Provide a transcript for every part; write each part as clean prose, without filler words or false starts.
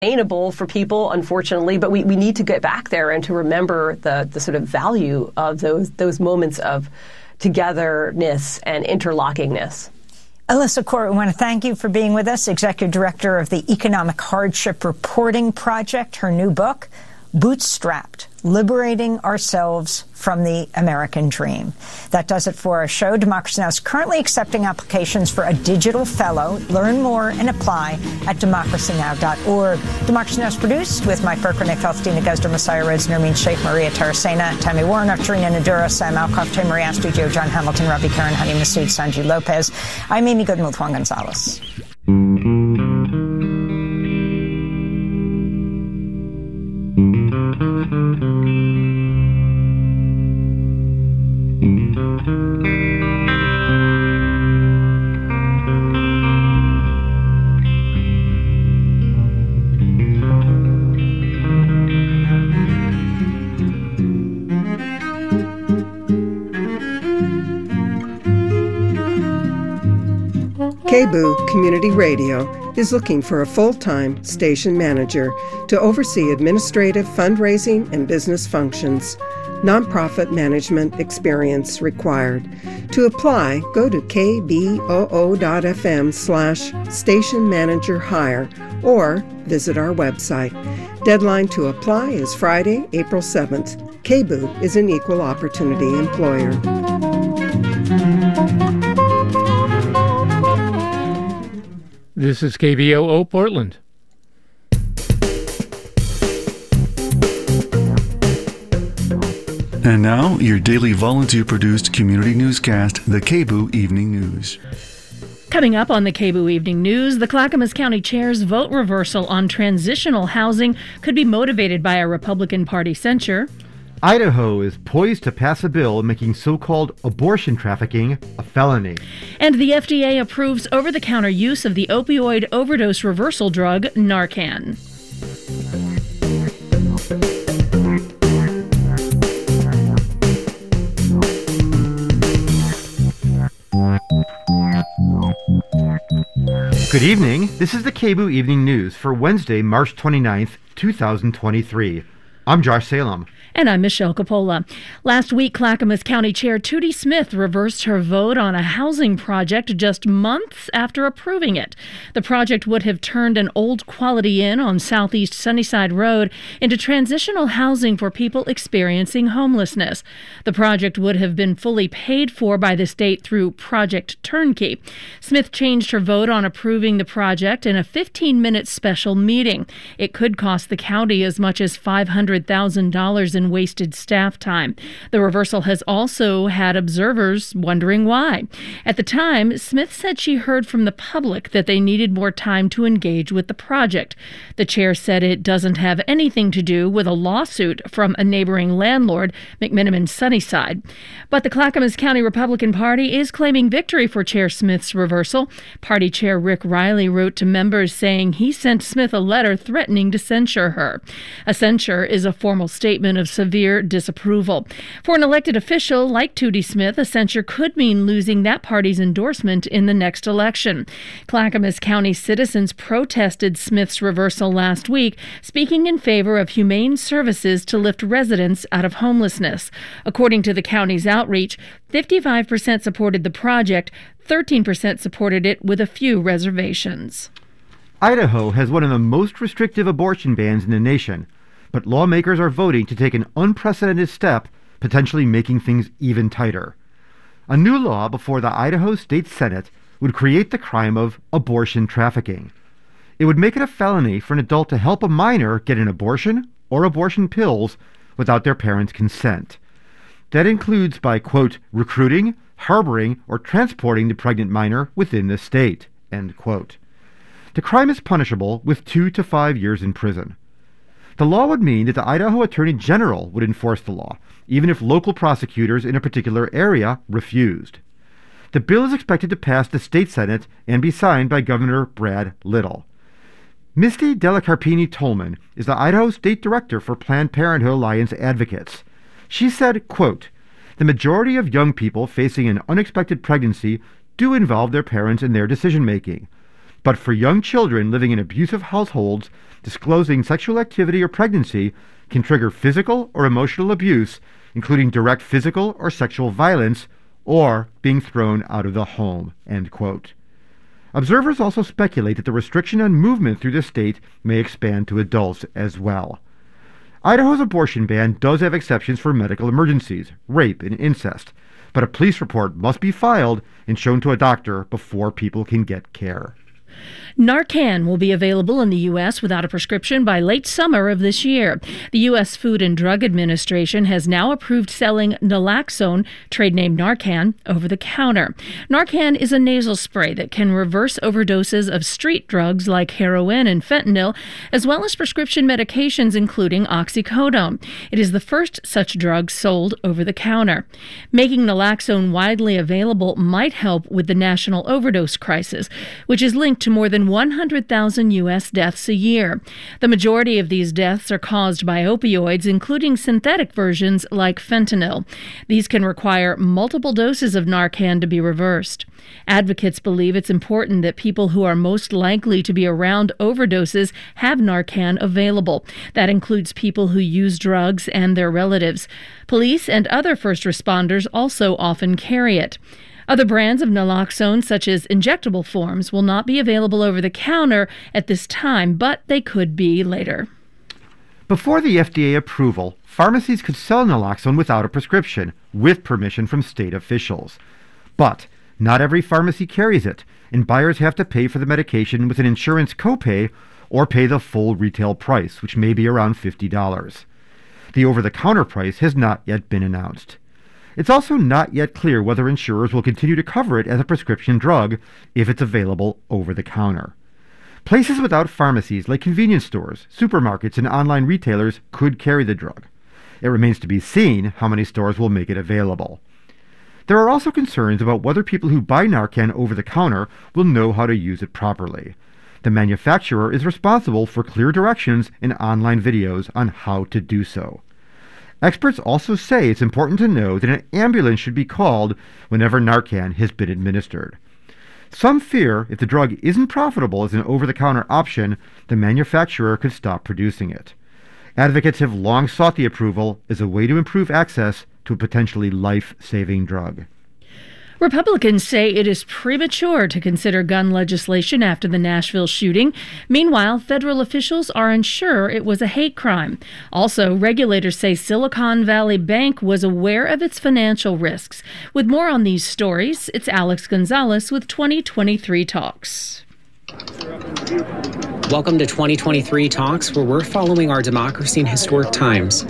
sustainable for people, unfortunately, but we need to get back there and to remember the sort of value of those moments of togetherness and interlockingness. Alyssa Court, we want to thank you for being with us, Executive Director of the Economic Hardship Reporting Project. Her new book, Bootstrapped: Liberating Ourselves from the American Dream. That does it for our show. Democracy Now! Is currently accepting applications for a digital fellow. Learn more and apply at democracynow.org. Democracy Now! Is produced with Mike Burke, Renee Faustina, Guzder, Messiah Rhodes, Nermeen Sheikh, Maria Taracena, Tammy Warner, Tarina Nadura, Sam Alcoff, Tim Maria Studio, John Hamilton, Robbie Karen, Honey Masood, Sanji Lopez. I'm Amy Goodman with Juan Gonzalez. KBOO Community Radio is looking for a full-time station manager to oversee administrative, fundraising, and business functions. Nonprofit management experience required. To apply, go to kboo.fm/station manager hire or visit our website. Deadline to apply is Friday, April 7th. KBOO is an equal opportunity employer. This is KBOO Portland. And now, your daily volunteer-produced community newscast, the KBOO Evening News. Coming up on the KBOO Evening News, the Clackamas County Chair's vote reversal on transitional housing could be motivated by a Republican Party censure. Idaho is poised to pass a bill making so-called abortion trafficking a felony. And the FDA approves over-the-counter use of the opioid overdose reversal drug Narcan. Good evening. This is the KBOO Evening News for Wednesday, March 29th, 2023. I'm Josh Salem. And I'm Michelle Coppola. Last week, Clackamas County Chair Tootie Smith reversed her vote on a housing project just months after approving it. The project would have turned an old Quality Inn on Southeast Sunnyside Road into transitional housing for people experiencing homelessness. The project would have been fully paid for by the state through Project Turnkey. Smith changed her vote on approving the project in a 15-minute special meeting. It could cost the county as much as $500,000 in wasted staff time. The reversal has also had observers wondering why. At the time, Smith said she heard from the public that they needed more time to engage with the project. The chair said it doesn't have anything to do with a lawsuit from a neighboring landlord, McMiniman Sunnyside. But the Clackamas County Republican Party is claiming victory for Chair Smith's reversal. Party Chair Rick Riley wrote to members saying he sent Smith a letter threatening to censure her. A censure is a formal statement of severe disapproval. For an elected official like Tootie Smith, a censure could mean losing that party's endorsement in the next election. Clackamas County citizens protested Smith's reversal last week, speaking in favor of humane services to lift residents out of homelessness. According to the county's outreach, 55% supported the project, 13% supported it with a few reservations. Idaho has one of the most restrictive abortion bans in the nation, but lawmakers are voting to take an unprecedented step, potentially making things even tighter. A new law before the Idaho State Senate would create the crime of abortion trafficking. It would make it a felony for an adult to help a minor get an abortion or abortion pills without their parents' consent. That includes by, quote, recruiting, harboring, or transporting the pregnant minor within the state, end quote. The crime is punishable with 2 to 5 years in prison. The law would mean that the Idaho Attorney General would enforce the law, even if local prosecutors in a particular area refused. The bill is expected to pass the state Senate and be signed by Governor Brad Little. Misty Delacarpini-Tolman is the Idaho State Director for Planned Parenthood Alliance Advocates. She said, quote, the majority of young people facing an unexpected pregnancy do involve their parents in their decision-making. But for young children living in abusive households, disclosing sexual activity or pregnancy can trigger physical or emotional abuse, including direct physical or sexual violence, or being thrown out of the home, end quote. Observers also speculate that the restriction on movement through the state may expand to adults as well. Idaho's abortion ban does have exceptions for medical emergencies, rape, and incest, but a police report must be filed and shown to a doctor before people can get care. Narcan will be available in the U.S. without a prescription by late summer of this year. The U.S. Food and Drug Administration has now approved selling naloxone, trade name Narcan, over the counter. Narcan is a nasal spray that can reverse overdoses of street drugs like heroin and fentanyl, as well as prescription medications including oxycodone. It is the first such drug sold over the counter. Making naloxone widely available might help with the national overdose crisis, which is linked to more than 100,000 U.S. deaths a year. The majority of these deaths are caused by opioids, including synthetic versions like fentanyl. These can require multiple doses of Narcan to be reversed. Advocates believe it's important that people who are most likely to be around overdoses have Narcan available. That includes people who use drugs and their relatives. Police and other first responders also often carry it. Other brands of naloxone, such as injectable forms, will not be available over the counter at this time, but they could be later. Before the FDA approval, pharmacies could sell naloxone without a prescription, with permission from state officials. But not every pharmacy carries it, and buyers have to pay for the medication with an insurance copay or pay the full retail price, which may be around $50. The over-the-counter price has not yet been announced. It's also not yet clear whether insurers will continue to cover it as a prescription drug if it's available over the counter. Places without pharmacies like convenience stores, supermarkets, and online retailers could carry the drug. It remains to be seen how many stores will make it available. There are also concerns about whether people who buy Narcan over the counter will know how to use it properly. The manufacturer is responsible for clear directions and online videos on how to do so. Experts also say it's important to know that an ambulance should be called whenever Narcan has been administered. Some fear if the drug isn't profitable as an over-the-counter option, the manufacturer could stop producing it. Advocates have long sought the approval as a way to improve access to a potentially life-saving drug. Republicans say it is premature to consider gun legislation after the Nashville shooting. Meanwhile, federal officials are unsure it was a hate crime. Also, regulators say Silicon Valley Bank was aware of its financial risks. With more on these stories, it's Alex Gonzalez with 2023 Talks. Welcome to 2023 Talks, where we're following our democracy in historic times.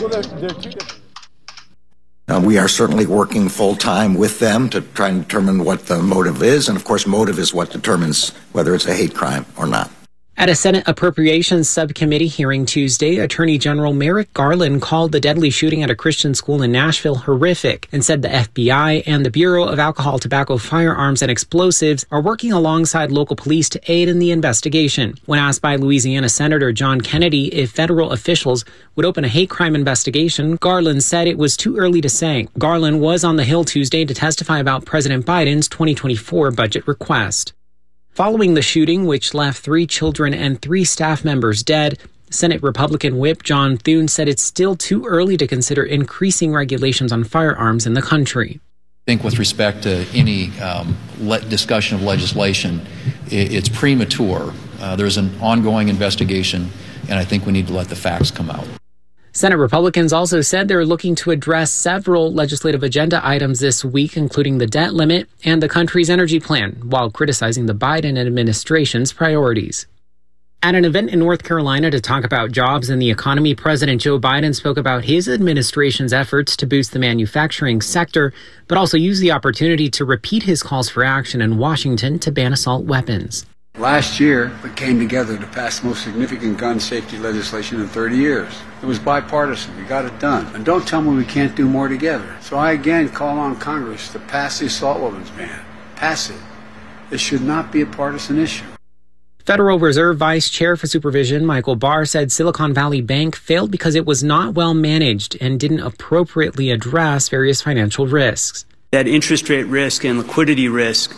We are certainly working full-time with them to try and determine what the motive is. And, of course, motive is what determines whether it's a hate crime or not. At a Senate Appropriations Subcommittee hearing Tuesday, Attorney General Merrick Garland called the deadly shooting at a Christian school in Nashville horrific and said the FBI and the Bureau of Alcohol, Tobacco, Firearms, and Explosives are working alongside local police to aid in the investigation. When asked by Louisiana Senator John Kennedy if federal officials would open a hate crime investigation, Garland said it was too early to say. Garland was on the Hill Tuesday to testify about President Biden's 2024 budget request. Following the shooting, which left 3 children and 3 staff members dead, Senate Republican Whip John Thune said it's still too early to consider increasing regulations on firearms in the country. I think with respect to any discussion of legislation, it's premature. There's an ongoing investigation, and I think we need to let the facts come out. Senate Republicans also said they're looking to address several legislative agenda items this week, including the debt limit and the country's energy plan, while criticizing the Biden administration's priorities. At an event in North Carolina to talk about jobs and the economy, President Joe Biden spoke about his administration's efforts to boost the manufacturing sector, but also used the opportunity to repeat his calls for action in Washington to ban assault weapons. Last year, we came together to pass the most significant gun safety legislation in 30 years. It was bipartisan. We got it done. And don't tell me we can't do more together. So I again call on Congress to pass the assault weapons ban. Pass it. It should not be a partisan issue. Federal Reserve Vice Chair for Supervision Michael Barr said Silicon Valley Bank failed because it was not well managed and didn't appropriately address various financial risks. That interest rate risk and liquidity risk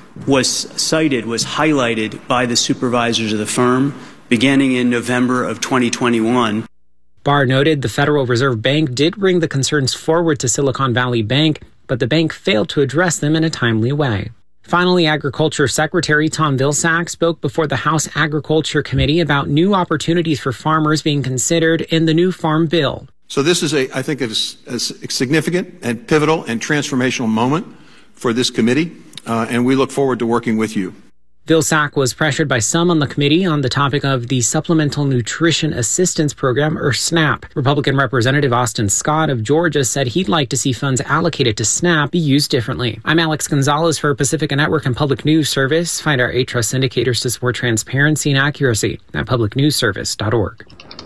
was highlighted by the supervisors of the firm beginning in November of 2021. Barr noted the Federal Reserve Bank did bring the concerns forward to Silicon Valley Bank, but the bank failed to address them in a timely way. Finally, Agriculture Secretary Tom Vilsack spoke before the House Agriculture Committee about new opportunities for farmers being considered in the new Farm Bill. So this is I think a significant and pivotal and transformational moment for this committee, and we look forward to working with you. Vilsack was pressured by some on the committee on the topic of the Supplemental Nutrition Assistance Program, or SNAP. Republican Representative Austin Scott of Georgia said he'd like to see funds allocated to SNAP be used differently. I'm Alex Gonzalez for Pacifica Network and Public News Service. Find our 8 Trust indicators to support transparency and accuracy at publicnewsservice.org.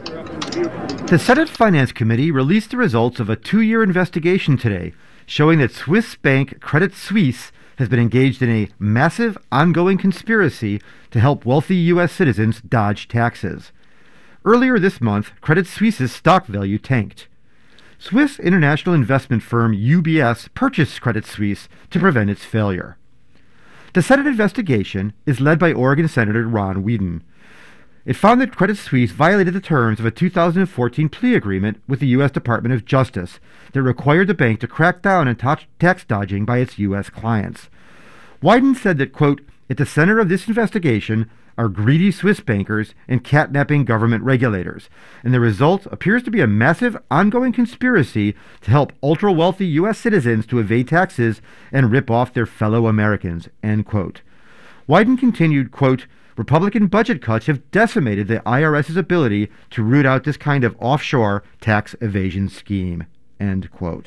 The Senate Finance Committee released the results of a 2-year investigation today, showing that Swiss bank Credit Suisse has been engaged in a massive ongoing conspiracy to help wealthy U.S. citizens dodge taxes. Earlier this month, Credit Suisse's stock value tanked. Swiss international investment firm UBS purchased Credit Suisse to prevent its failure. The Senate investigation is led by Oregon Senator Ron Wyden. It found that Credit Suisse violated the terms of a 2014 plea agreement with the U.S. Department of Justice that required the bank to crack down on tax dodging by its U.S. clients. Wyden said that, quote, at the center of this investigation are greedy Swiss bankers and catnapping government regulators, and the result appears to be a massive ongoing conspiracy to help ultra-wealthy U.S. citizens to evade taxes and rip off their fellow Americans, end quote. Wyden continued, quote, Republican budget cuts have decimated the IRS's ability to root out this kind of offshore tax evasion scheme, end quote.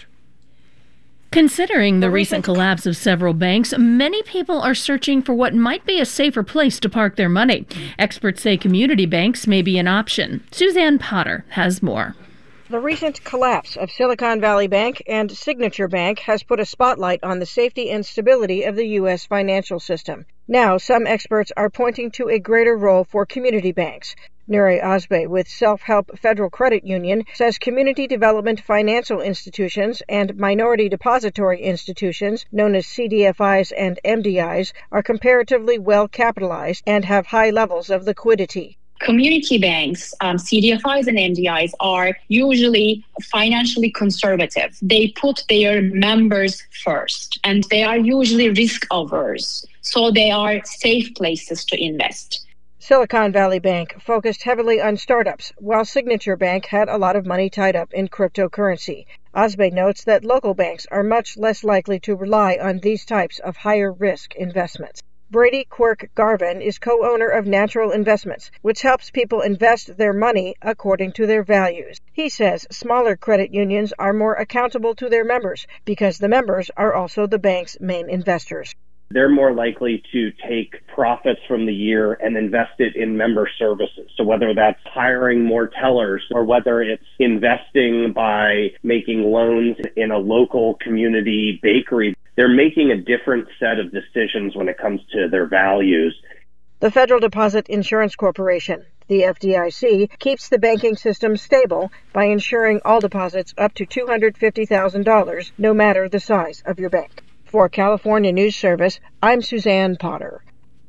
Considering the recent collapse of several banks, many people are searching for what might be a safer place to park their money. Experts say community banks may be an option. Suzanne Potter has more. The recent collapse of Silicon Valley Bank and Signature Bank has put a spotlight on the safety and stability of the U.S. financial system. Now, some experts are pointing to a greater role for community banks. Nuri Ozbey with Self-Help Federal Credit Union says community development financial institutions and minority depository institutions, known as CDFIs and MDIs, are comparatively well capitalized and have high levels of liquidity. Community banks, CDFIs and MDIs are usually financially conservative. They put their members first, and they are usually risk averse. So they are safe places to invest. Silicon Valley Bank focused heavily on startups, while Signature Bank had a lot of money tied up in cryptocurrency. Ozbey notes that local banks are much less likely to rely on these types of higher-risk investments. Brady Quirk Garvin is co-owner of Natural Investments, which helps people invest their money according to their values. He says smaller credit unions are more accountable to their members because the members are also the bank's main investors. They're more likely to take profits from the year and invest it in member services. So whether that's hiring more tellers or whether it's investing by making loans in a local community bakery, they're making a different set of decisions when it comes to their values. The Federal Deposit Insurance Corporation, the FDIC, keeps the banking system stable by insuring all deposits up to $250,000, no matter the size of your bank. For California News Service, I'm Suzanne Potter.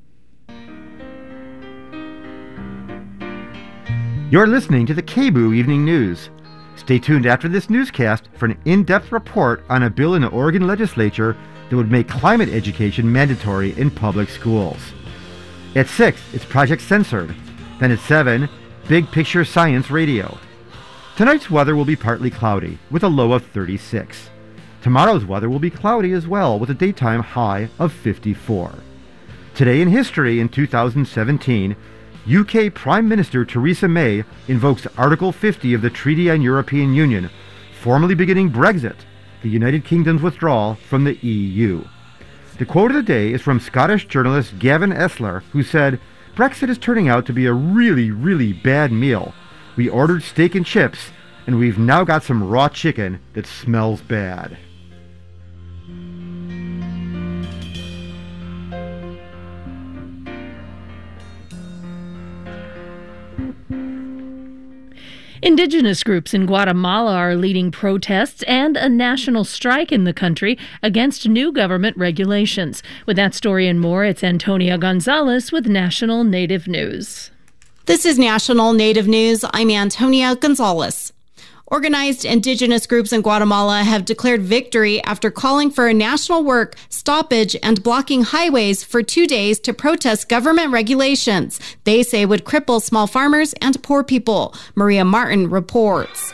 You're listening to the KBOO Evening News. Stay tuned after this newscast for an in-depth report on a bill in the Oregon legislature that would make climate education mandatory in public schools. At 6, it's Project Censored. Then at 7, Big Picture Science Radio. Tonight's weather will be partly cloudy, with a low of 36. Tomorrow's weather will be cloudy as well, with a daytime high of 54. Today in history in 2017, UK Prime Minister Theresa May invokes Article 50 of the Treaty on European Union, formally beginning Brexit, the United Kingdom's withdrawal from the EU. The quote of the day is from Scottish journalist Gavin Esler, who said, "Brexit is turning out to be a really, really bad meal. We ordered steak and chips, and we've now got some raw chicken that smells bad." Indigenous groups in Guatemala are leading protests and a national strike in the country against new government regulations. With that story and more, it's Antonia Gonzalez with National Native News. This is National Native News. I'm Antonia Gonzalez. Organized indigenous groups in Guatemala have declared victory after calling for a national work stoppage and blocking highways for 2 days to protest government regulations they say would cripple small farmers and poor people. Maria Martin reports.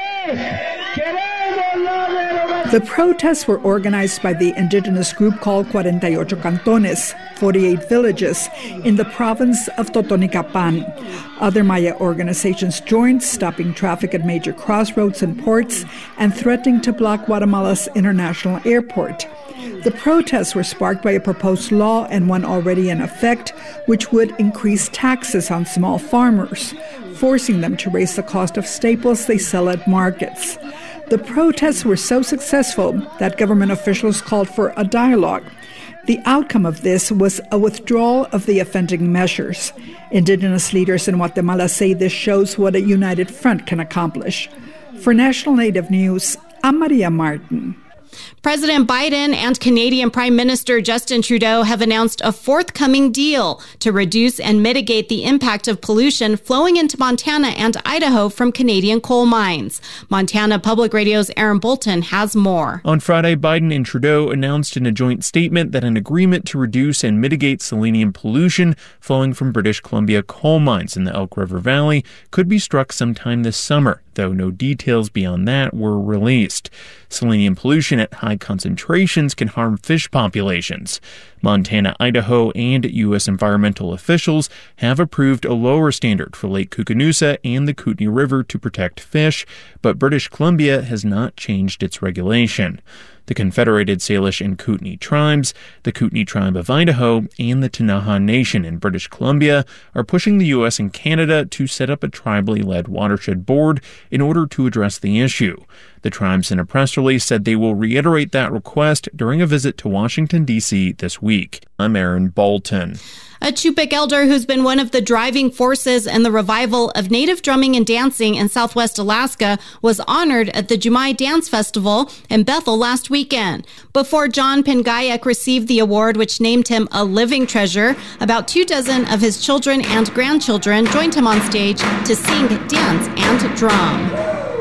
The protests were organized by the indigenous group called 48 Cantones, 48 villages, in the province of Totonicapán. Other Maya organizations joined, stopping traffic at major crossroads and ports and threatening to block Guatemala's international airport. The protests were sparked by a proposed law and one already in effect, which would increase taxes on small farmers, forcing them to raise the cost of staples they sell at markets. The protests were so successful that government officials called for a dialogue. The outcome of this was a withdrawal of the offending measures. Indigenous leaders in Guatemala say this shows what a united front can accomplish. For National Native News, I'm Maria Martin. President Biden and Canadian Prime Minister Justin Trudeau have announced a forthcoming deal to reduce and mitigate the impact of pollution flowing into Montana and Idaho from Canadian coal mines. Montana Public Radio's Aaron Bolton has more. On Friday, Biden and Trudeau announced in a joint statement that an agreement to reduce and mitigate selenium pollution flowing from British Columbia coal mines in the Elk River Valley could be struck sometime this summer, though no details beyond that were released. Selenium pollution at high concentrations can harm fish populations. Montana, Idaho, and U.S. environmental officials have approved a lower standard for Lake Koocanusa and the Kootenay River to protect fish, but British Columbia has not changed its regulation. The Confederated Salish and Kootenay tribes, the Kootenay Tribe of Idaho, and the Ktunaxa Nation in British Columbia are pushing the U.S. and Canada to set up a tribally led watershed board in order to address the issue. The tribes in a press release said they will reiterate that request during a visit to Washington, D.C. this week. I'm Aaron Bolton. A Chupik elder who's been one of the driving forces in the revival of native drumming and dancing in Southwest Alaska was honored at the Jumai Dance Festival in Bethel last weekend. Before John Pingayak received the award, which named him a living treasure, about 24 of his children and grandchildren joined him on stage to sing, dance, and drum.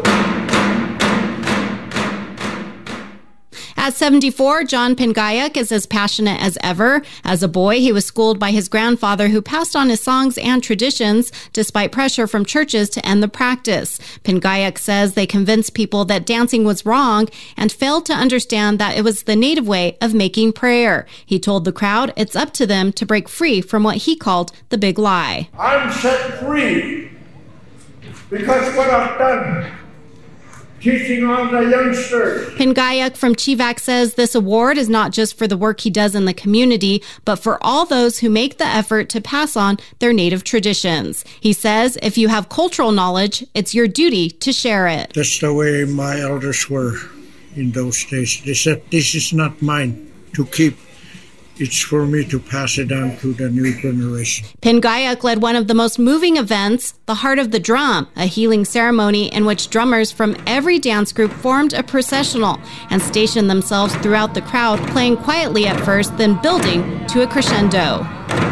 At 74, John Pingayak is as passionate as ever. As a boy, he was schooled by his grandfather, who passed on his songs and traditions despite pressure from churches to end the practice. Pingayak says they convinced people that dancing was wrong and failed to understand that it was the native way of making prayer. He told the crowd it's up to them to break free from what he called the big lie. I'm set free because what I've done, teaching all the youngsters. Pingayak from Chivak says this award is not just for the work he does in the community, but for all those who make the effort to pass on their native traditions. He says if you have cultural knowledge, it's your duty to share it. That's the way my elders were in those days. They said, this is not mine to keep. It's for me to pass it on to the new generation. Pingayak led one of the most moving events, the Heart of the Drum, a healing ceremony in which drummers from every dance group formed a processional and stationed themselves throughout the crowd, playing quietly at first, then building to a crescendo.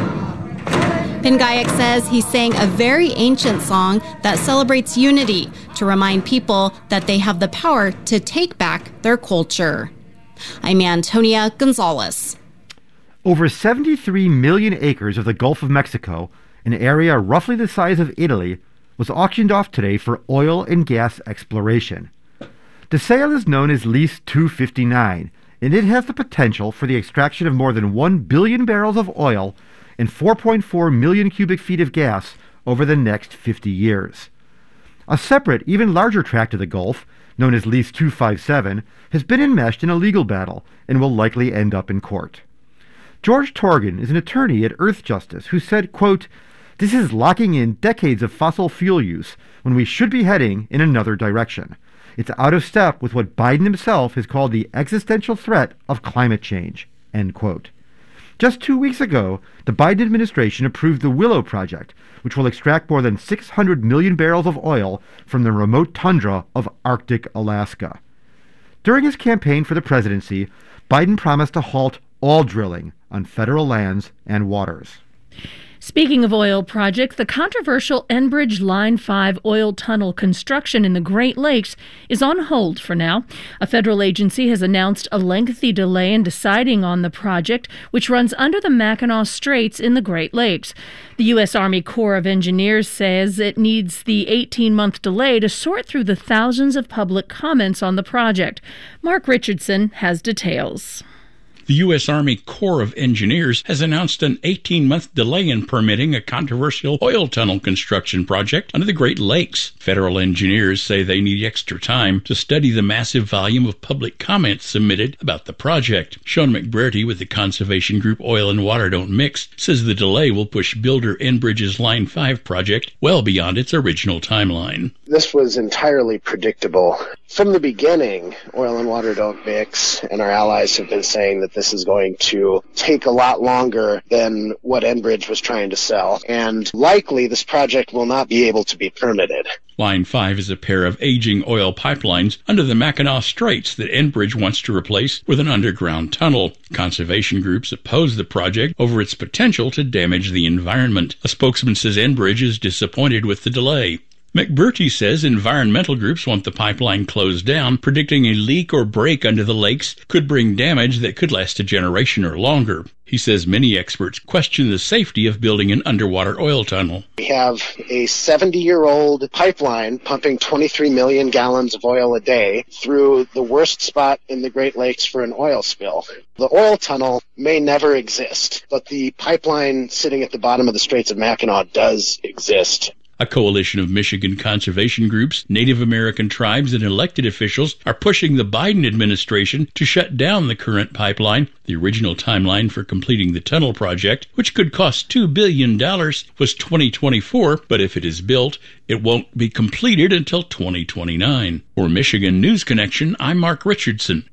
Pingayak says he sang a very ancient song that celebrates unity to remind people that they have the power to take back their culture. I'm Antonia Gonzalez. Over 73 million acres of the Gulf of Mexico, an area roughly the size of Italy, was auctioned off today for oil and gas exploration. The sale is known as Lease 259, and it has the potential for the extraction of more than 1 billion barrels of oil and 4.4 million cubic feet of gas over the next 50 years. A separate, even larger tract of the Gulf, known as Lease 257, has been enmeshed in a legal battle and will likely end up in court. George Torgan is an attorney at Earth Justice who said, quote, "This is locking in decades of fossil fuel use when we should be heading in another direction. It's out of step with what Biden himself has called the existential threat of climate change," end quote. Just 2 weeks ago, the Biden administration approved the Willow Project, which will extract more than 600 million barrels of oil from the remote tundra of Arctic Alaska. During his campaign for the presidency, Biden promised to halt all drilling on federal lands and waters. Speaking of oil projects, the controversial Enbridge Line 5 oil tunnel construction in the Great Lakes is on hold for now. A federal agency has announced a lengthy delay in deciding on the project, which runs under the Mackinac Straits in the Great Lakes. The U.S. Army Corps of Engineers says it needs the 18-month delay to sort through the thousands of public comments on the project. Mark Richardson has details. The U.S. Army Corps of Engineers has announced an 18-month delay in permitting a controversial oil tunnel construction project under the Great Lakes. Federal engineers say they need extra time to study the massive volume of public comments submitted about the project. Sean McBurty with the conservation group Oil and Water Don't Mix says the delay will push builder Enbridge's Line 5 project well beyond its original timeline. This was entirely predictable. From the beginning, Oil and Water Don't Mix and our allies have been saying that this is going to take a lot longer than what Enbridge was trying to sell, and likely this project will not be able to be permitted. Line 5 is a pair of aging oil pipelines under the Mackinac Straits that Enbridge wants to replace with an underground tunnel. Conservation groups oppose the project over its potential to damage the environment. A spokesman says Enbridge is disappointed with the delay. McBurty says environmental groups want the pipeline closed down, predicting a leak or break under the lakes could bring damage that could last a generation or longer. He says many experts question the safety of building an underwater oil tunnel. We have a 70-year-old pipeline pumping 23 million gallons of oil a day through the worst spot in the Great Lakes for an oil spill. The oil tunnel may never exist, but the pipeline sitting at the bottom of the Straits of Mackinac does exist. A coalition of Michigan conservation groups, Native American tribes, and elected officials are pushing the Biden administration to shut down the current pipeline. The original timeline for completing the tunnel project, which could cost $2 billion, was 2024, but if it is built, it won't be completed until 2029. For Michigan News Connection, I'm Mark Richardson.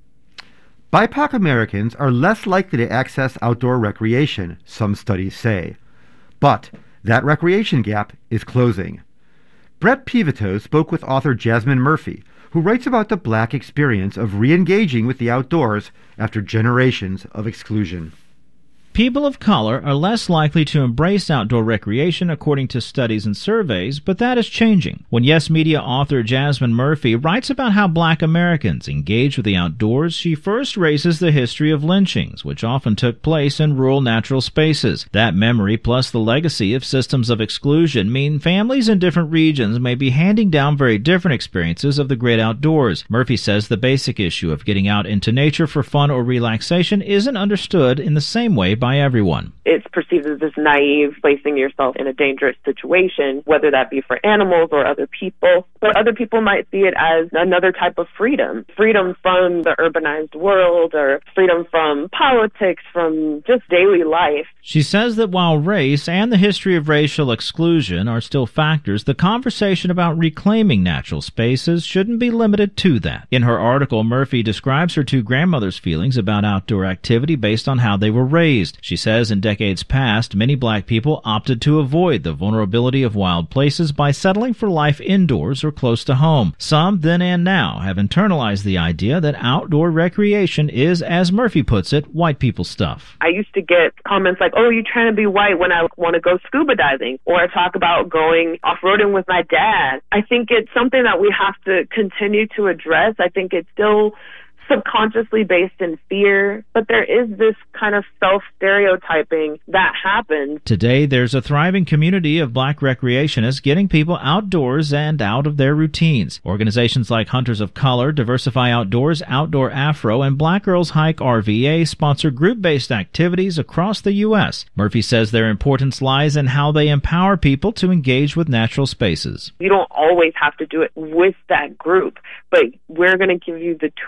BIPOC Americans are less likely to access outdoor recreation, some studies say. But that recreation gap is closing. Brett Pivito spoke with author Jasmine Murphy, who writes about the Black experience of re-engaging with the outdoors after generations of exclusion. People of color are less likely to embrace outdoor recreation according to studies and surveys, but that is changing. When Yes Media author Jasmine Murphy writes about how Black Americans engage with the outdoors, she first races the history of lynchings, which often took place in rural natural spaces. That memory plus the legacy of systems of exclusion mean families in different regions may be handing down very different experiences of the great outdoors. Murphy says the basic issue of getting out into nature for fun or relaxation isn't understood in the same way by everyone. It's perceived as this naive placing yourself in a dangerous situation, whether that be for animals or other people. But other people might see it as another type of freedom. Freedom from the urbanized world, or freedom from politics, from just daily life. She says that while race and the history of racial exclusion are still factors, the conversation about reclaiming natural spaces shouldn't be limited to that. In her article, Murphy describes her two grandmothers' feelings about outdoor activity based on how they were raised. She says in decades past, many Black people opted to avoid the vulnerability of wild places by settling for life indoors or close to home. Some, then and now, have internalized the idea that outdoor recreation is, as Murphy puts it, white people stuff. I used to get comments like, oh, you're trying to be white when I want to go scuba diving, or I talk about going off-roading with my dad. I think it's something that we have to continue to address. I think it's still subconsciously based in fear, but there is this kind of self-stereotyping that happens. Today, there's a thriving community of Black recreationists getting people outdoors and out of their routines. Organizations like Hunters of Color, Diversify Outdoors, Outdoor Afro, and Black Girls Hike RVA sponsor group-based activities across the U.S. Murphy says their importance lies in how they empower people to engage with natural spaces. You don't always have to do it with that group, but we're going to give you the tools. We're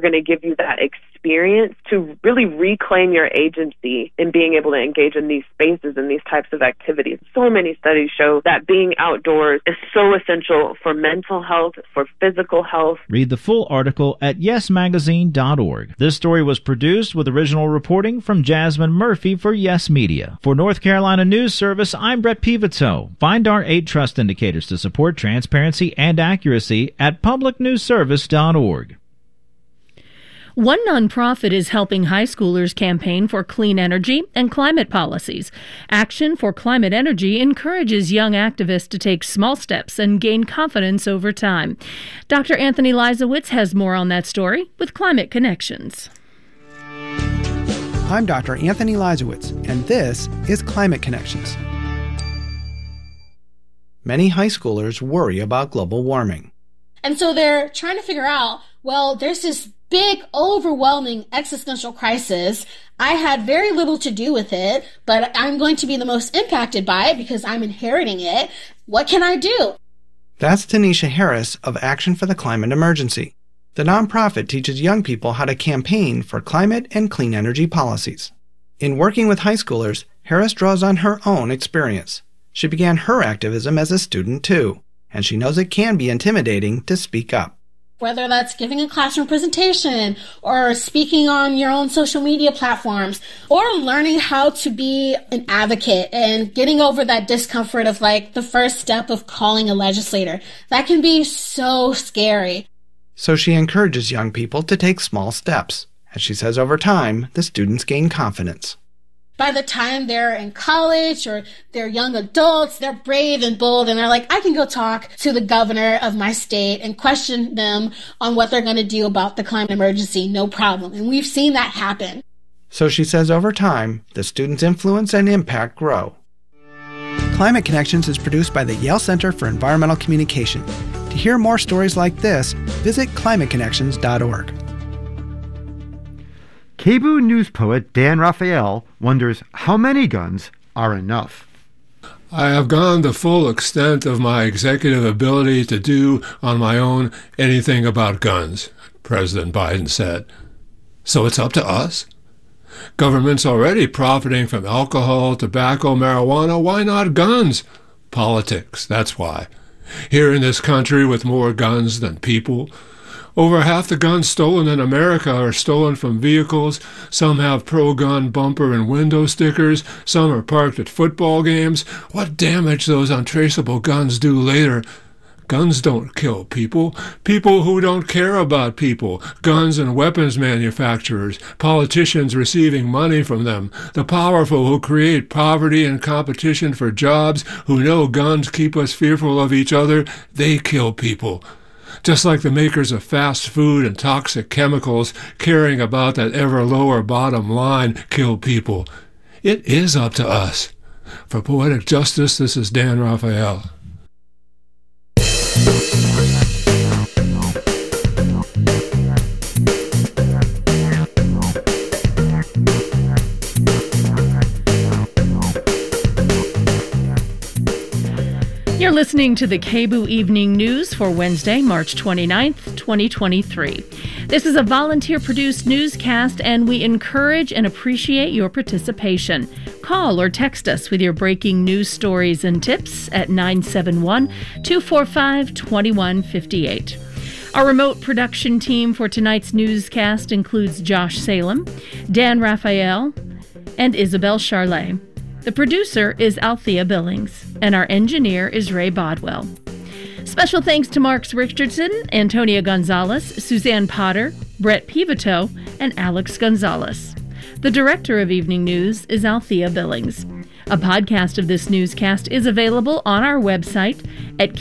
going to give you that experience to really reclaim your agency in being able to engage in these spaces and these types of activities. So many studies show that being outdoors is so essential for mental health, for physical health. Read the full article at yesmagazine.org. This story was produced with original reporting from Jasmine Murphy for Yes Media. For North Carolina News Service, I'm Brett Pivito. Find our 8 trust indicators to support transparency and accuracy at publicnewsservice.org. One nonprofit is helping high schoolers campaign for clean energy and climate policies. Action for Climate Energy encourages young activists to take small steps and gain confidence over time. Dr. Anthony Leisowitz has more on that story with Climate Connections. I'm Dr. Anthony Leisowitz, and this is Climate Connections. Many high schoolers worry about global warming. And so they're trying to figure out, well, there's this big, overwhelming existential crisis. I had very little to do with it, but I'm going to be the most impacted by it because I'm inheriting it. What can I do? That's Tanisha Harris of Action for the Climate Emergency. The nonprofit teaches young people how to campaign for climate and clean energy policies. In working with high schoolers, Harris draws on her own experience. She began her activism as a student too, and she knows it can be intimidating to speak up. Whether that's giving a classroom presentation or speaking on your own social media platforms or learning how to be an advocate and getting over that discomfort of like the first step of calling a legislator. That can be so scary. So she encourages young people to take small steps. As she says, over time, the students gain confidence. By the time they're in college or they're young adults, they're brave and bold and they're like, I can go talk to the governor of my state and question them on what they're going to do about the climate emergency, no problem. And we've seen that happen. So she says over time, the students' influence and impact grow. Climate Connections is produced by the Yale Center for Environmental Communication. To hear more stories like this, visit climateconnections.org. KBOO news poet Dan Raphael wonders how many guns are enough. I have gone the full extent of my executive ability to do on my own anything about guns, President Biden said. So it's up to us? Government's already profiting from alcohol, tobacco, marijuana. Why not guns? Politics, that's why. Here in this country with more guns than people, over half the guns stolen in America are stolen from vehicles. Some have pro-gun bumper and window stickers. Some are parked at football games. What damage those untraceable guns do later. Guns don't kill people. People who don't care about people. Guns and weapons manufacturers. Politicians receiving money from them. The powerful who create poverty and competition for jobs, who know guns keep us fearful of each other. They kill people. Just like the makers of fast food and toxic chemicals, caring about that ever lower bottom line, kill people. It is up to us. For Poetic Justice, this is Dan Raphael. You're listening to the KBOO Evening News for Wednesday, March 29th, 2023. This is a volunteer-produced newscast, and we encourage and appreciate your participation. Call or text us with your breaking news stories and tips at 971-245-2158. Our remote production team for tonight's newscast includes Josh Salem, Dan Raphael, and Isabel Charlet. The producer is Althea Billings, and our engineer is Ray Bodwell. Special thanks to Marks Richardson, Antonia Gonzalez, Suzanne Potter, Brett Pivito, and Alex Gonzalez. The director of Evening News is Althea Billings. A podcast of this newscast is available on our website at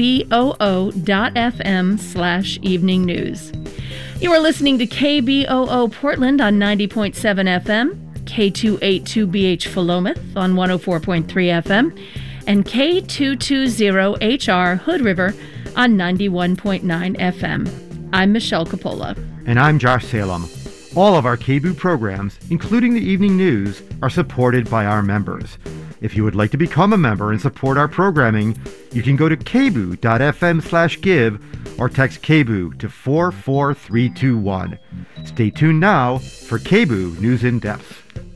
kboo.fm/evening news. You are listening to KBOO Portland on 90.7 FM, K282BH Philomath on 104.3 FM, and K220HR Hood River on 91.9 FM. I'm Michelle Coppola. And I'm Josh Salem. All of our KBOO programs, including the evening news, are supported by our members. If you would like to become a member and support our programming, you can go to kboo.fm/give or text KBOO to 44321. Stay tuned now for KBOO News in Depth.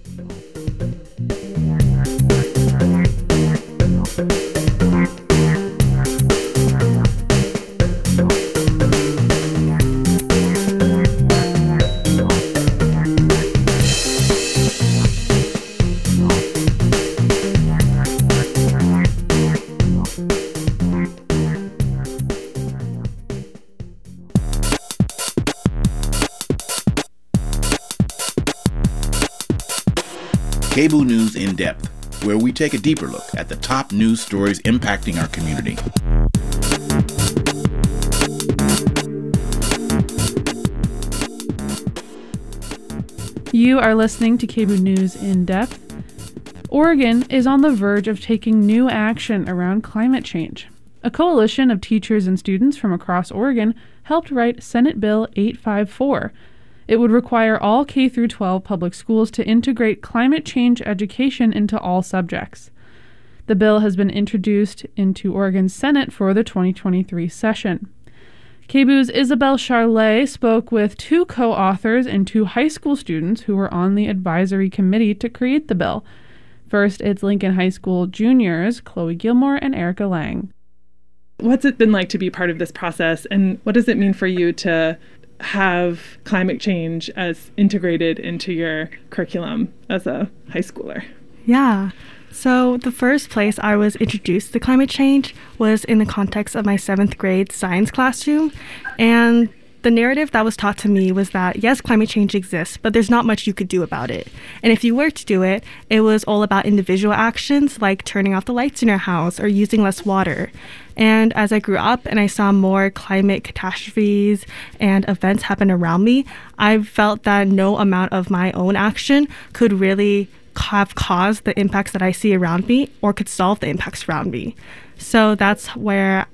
KBOO News in Depth, where we take a deeper look at the top news stories impacting our community. You are listening to KBOO News in Depth. Oregon is on the verge of taking new action around climate change. A coalition of teachers and students from across Oregon helped write Senate Bill 854. It would require all K-12 public schools to integrate climate change education into all subjects. The bill has been introduced into Oregon's Senate for the 2023 session. KBOO's Isabel Charlet spoke with two co-authors and two high school students who were on the advisory committee to create the bill. First, it's Lincoln High School juniors Chloe Gilmore and Erica Lang. What's it been like to be part of this process, and what does it mean for you to have climate change as integrated into your curriculum as a high schooler? Yeah. So the first place I was introduced to climate change was in the context of my 7th grade science classroom. And the narrative that was taught to me was that, yes, climate change exists, but there's not much you could do about it. And if you were to do it, it was all about individual actions like turning off the lights in your house or using less water. And as I grew up and I saw more climate catastrophes and events happen around me, I felt that no amount of my own action could really have caused the impacts that I see around me or could solve the impacts around me. So that's where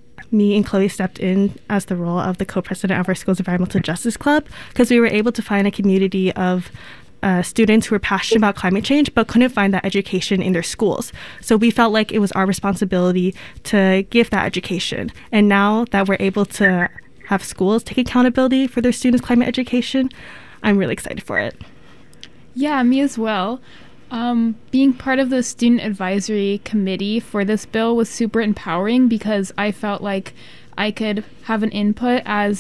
me and Chloe stepped in as the role of the co-president of our school's Environmental Justice Club, because we were able to find a community of students who were passionate about climate change but couldn't find that education in their schools. So we felt like it was our responsibility to give that education. And now that we're able to have schools take accountability for their students' climate education, I'm really excited for it. Yeah, me as well. Being part of the student advisory committee for this bill was super empowering because I felt like I could have an input as